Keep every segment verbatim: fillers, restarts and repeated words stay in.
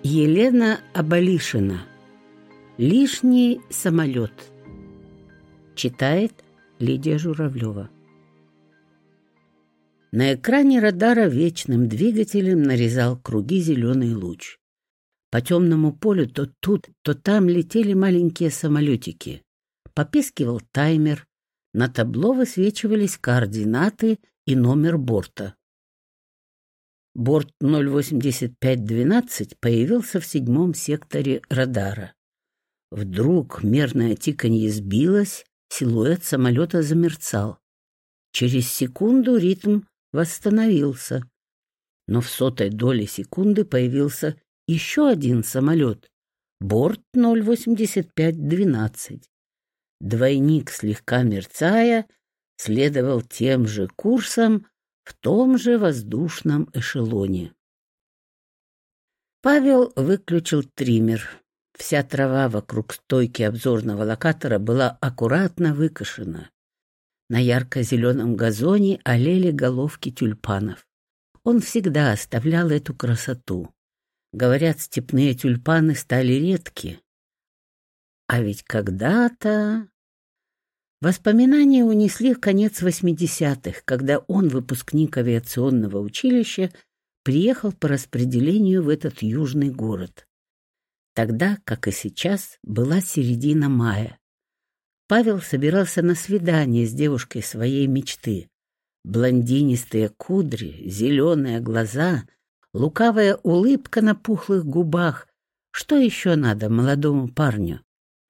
Елена Абалишина. «Лишний самолет». Читает Лидия Журавлева. На экране радара вечным двигателем нарезал круги зеленый луч. По темному полю то тут, то там летели маленькие самолетики. Попискивал таймер. На табло высвечивались координаты и номер борта. Борт ноль восемьдесят пять двенадцать появился в седьмом секторе радара. Вдруг мерное тиканье сбилось, силуэт самолета замерцал. Через секунду ритм восстановился. Но в сотой доли секунды появился еще один самолет. Борт ноль восемьдесят пять двенадцать. Двойник, слегка мерцая, следовал тем же курсом в том же воздушном эшелоне. Павел выключил триммер. Вся трава вокруг стойки обзорного локатора была аккуратно выкошена. На ярко-зеленом газоне олели головки тюльпанов. Он всегда оставлял эту красоту. Говорят, степные тюльпаны стали редки. А ведь когда-то... Воспоминания унесли в конец восьмидесятых, когда он, выпускник авиационного училища, приехал по распределению в этот южный город. Тогда, как и сейчас, была середина мая. Павел собирался на свидание с девушкой своей мечты. Блондинистые кудри, зеленые глаза, лукавая улыбка на пухлых губах. Что еще надо молодому парню?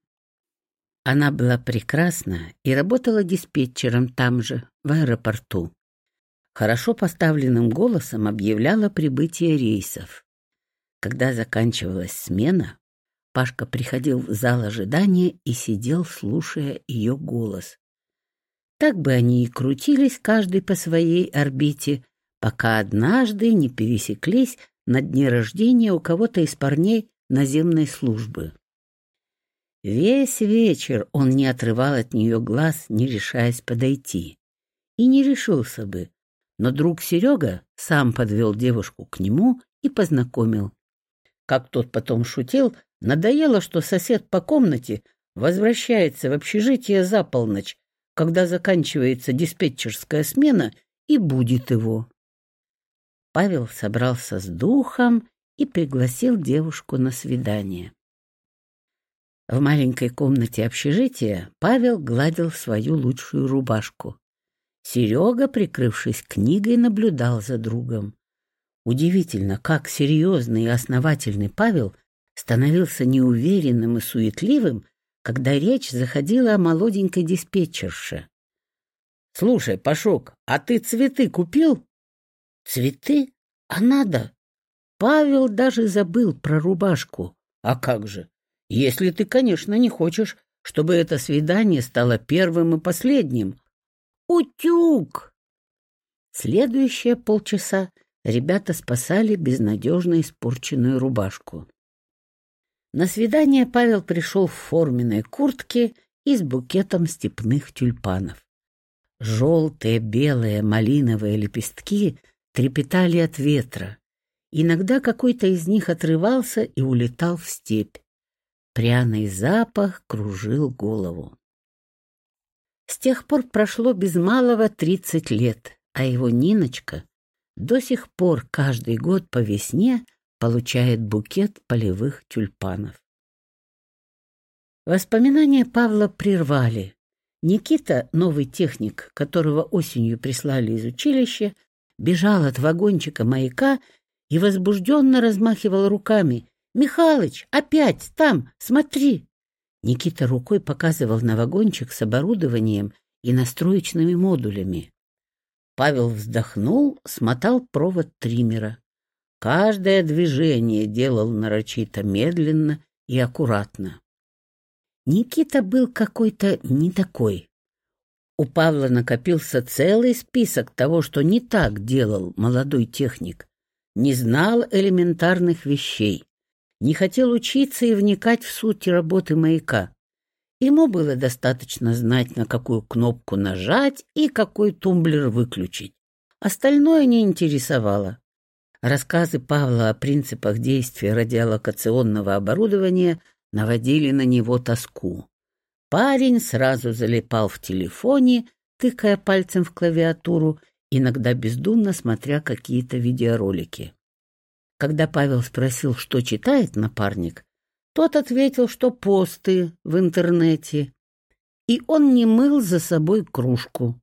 Она была прекрасна и работала диспетчером там же, в аэропорту. Хорошо поставленным голосом объявляла прибытие рейсов. Когда заканчивалась смена, Пашка приходил в зал ожидания и сидел, слушая ее голос. Так бы они и крутились, каждый по своей орбите, пока однажды не пересеклись на дне рождения у кого-то из парней наземной службы. Весь вечер он не отрывал от нее глаз, не решаясь подойти. И не решился бы, но друг Серега сам подвел девушку к нему и познакомил. Как тот потом шутил, надоело, что сосед по комнате возвращается в общежитие за полночь, когда заканчивается диспетчерская смена, и будет его. Павел собрался с духом и пригласил девушку на свидание. В маленькой комнате общежития Павел гладил свою лучшую рубашку. Серега, прикрывшись книгой, наблюдал за другом. Удивительно, как серьезный и основательный Павел становился неуверенным и суетливым, когда речь заходила о молоденькой диспетчерше. — Слушай, Пашок, а ты цветы купил? — Цветы? А надо? Павел даже забыл про рубашку. А как же? Если ты, конечно, не хочешь, чтобы это свидание стало первым и последним. Утюг! Следующие полчаса ребята спасали безнадежно испорченную рубашку. На свидание Павел пришел в форменной куртке и с букетом степных тюльпанов. Желтые, белые, малиновые лепестки трепетали от ветра. Иногда какой-то из них отрывался и улетал в степь. Пряный запах кружил голову. С тех пор прошло без малого тридцать лет, а его Ниночка до сих пор каждый год по весне получает букет полевых тюльпанов. Воспоминания Павла прервали. Никита, новый техник, которого осенью прислали из училища, бежал от вагончика маяка и возбужденно размахивал руками. «Михалыч, опять там, смотри!» Никита рукой показывал на вагончик с оборудованием и настроечными модулями. Павел вздохнул, смотал провод триммера. Каждое движение делал нарочито медленно и аккуратно. Никита был какой-то не такой. У Павла накопился целый список того, что не так делал молодой техник. Не знал элементарных вещей. Не хотел учиться и вникать в суть работы маяка. Ему было достаточно знать, на какую кнопку нажать и какой тумблер выключить. Остальное не интересовало. Рассказы Павла о принципах действия радиолокационного оборудования наводили на него тоску. Парень сразу залипал в телефоне, тыкая пальцем в клавиатуру, иногда бездумно смотря какие-то видеоролики. Когда Павел спросил, что читает напарник, тот ответил, что посты в интернете, и он не мыл за собой кружку.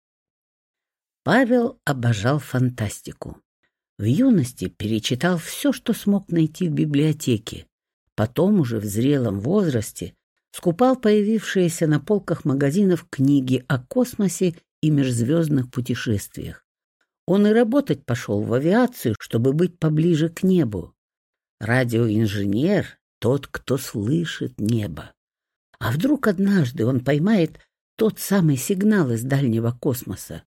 Павел обожал фантастику. В юности перечитал все, что смог найти в библиотеке. Потом уже в зрелом возрасте скупал появившиеся на полках магазинов книги о космосе и межзвездных путешествиях. Он и работать пошел в авиацию, чтобы быть поближе к небу. Радиоинженер — тот, кто слышит небо. А вдруг однажды он поймает тот самый сигнал из дальнего космоса?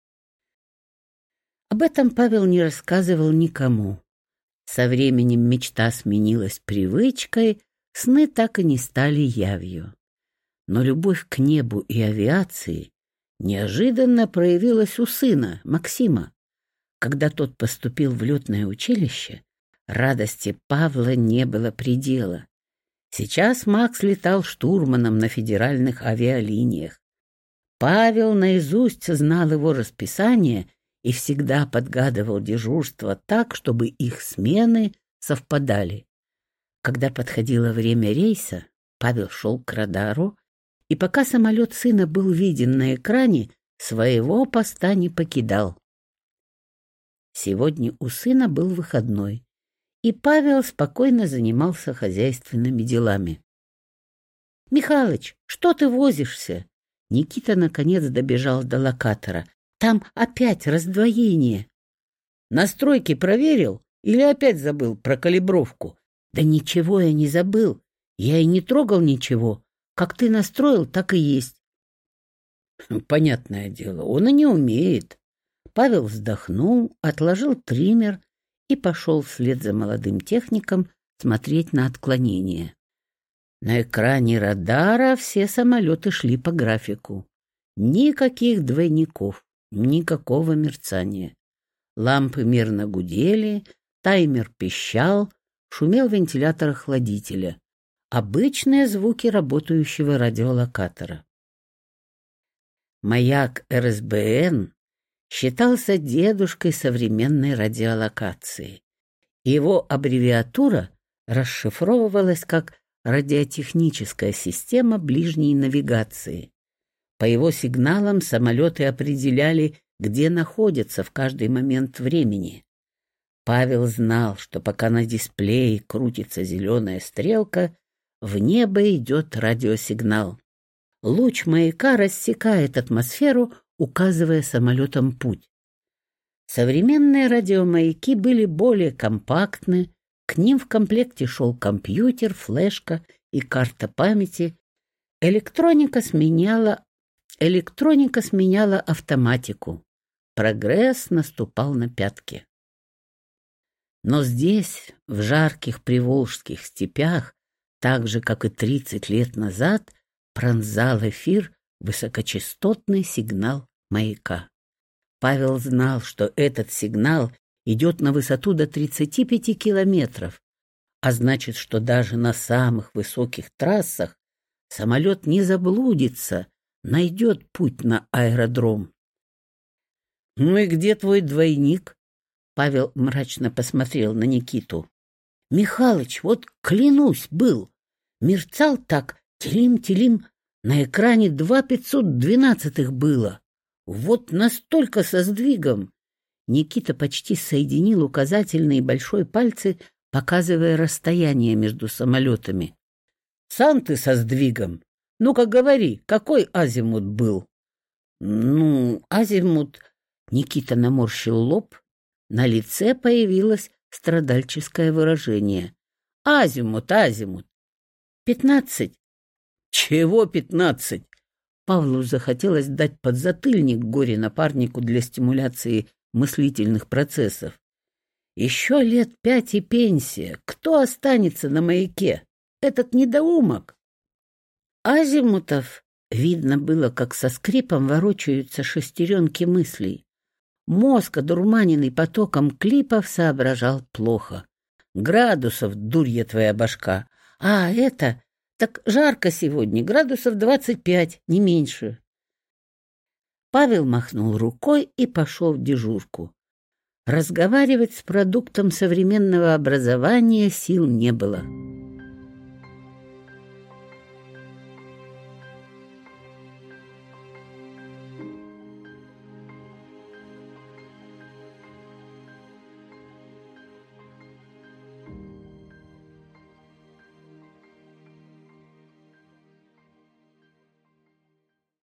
Об этом Павел не рассказывал никому. Со временем мечта сменилась привычкой, сны так и не стали явью. Но любовь к небу и авиации неожиданно проявилась у сына, Максима. Когда тот поступил в летное училище, радости Павла не было предела. Сейчас Макс летал штурманом на федеральных авиалиниях. Павел наизусть знал его расписание и всегда подгадывал дежурство так, чтобы их смены совпадали. Когда подходило время рейса, Павел шел к радару, и пока самолет сына был виден на экране, своего поста не покидал. Сегодня у сына был выходной, и Павел спокойно занимался хозяйственными делами. — Михалыч, что ты возишься? Никита наконец добежал до локатора. Там опять раздвоение. Настройки проверил или опять забыл про калибровку? Да ничего я не забыл. Я и не трогал ничего. Как ты настроил, так и есть. Понятное дело, он и не умеет. Павел вздохнул, отложил триммер и пошел вслед за молодым техником смотреть на отклонение. На экране радара все самолеты шли по графику. Никаких двойников. Никакого мерцания. Лампы мирно гудели, таймер пищал, шумел вентилятор охладителя. Обычные звуки работающего радиолокатора. Маяк эр эс бэ эн считался дедушкой современной радиолокации. Его аббревиатура расшифровывалась как радиотехническая система ближней навигации. По его сигналам самолеты определяли, где находятся в каждый момент времени. Павел знал, что пока на дисплее крутится зеленая стрелка, в небо идет радиосигнал. Луч маяка рассекает атмосферу, указывая самолетам путь. Современные радиомаяки были более компактны, к ним в комплекте шел компьютер, флешка и карта памяти. Электроника сменяла Электроника сменяла автоматику. Прогресс наступал на пятки. Но здесь, в жарких приволжских степях, так же, как и тридцать лет назад, пронзал эфир высокочастотный сигнал маяка. Павел знал, что этот сигнал идет на высоту до тридцати пяти километров, а значит, что даже на самых высоких трассах самолет не заблудится, найдет путь на аэродром. — Ну и где твой двойник? Павел мрачно посмотрел на Никиту. — Михалыч, вот клянусь, был. Мерцал так, телим-телим, на экране два пятьсот двенадцатых было. Вот настолько со сдвигом. Никита почти соединил указательный и большой пальцы, показывая расстояние между самолетами. — Сам ты со сдвигом. Ну-ка говори, какой азимут был? Ну, азимут... Никита наморщил лоб. На лице появилось страдальческое выражение. Азимут, азимут. Пятнадцать. Чего пятнадцать? Павлу захотелось дать подзатыльник горе-напарнику для стимуляции мыслительных процессов. Еще лет пять и пенсия. Кто останется на маяке? Этот недоумок. Азимутов видно было, как со скрипом ворочаются шестеренки мыслей. Мозг, одурманенный потоком клипов, соображал плохо. Градусов, дурья твоя башка. А это... Так жарко сегодня, градусов двадцать пять, не меньше. Павел махнул рукой и пошел в дежурку. Разговаривать с продуктом современного образования сил не было.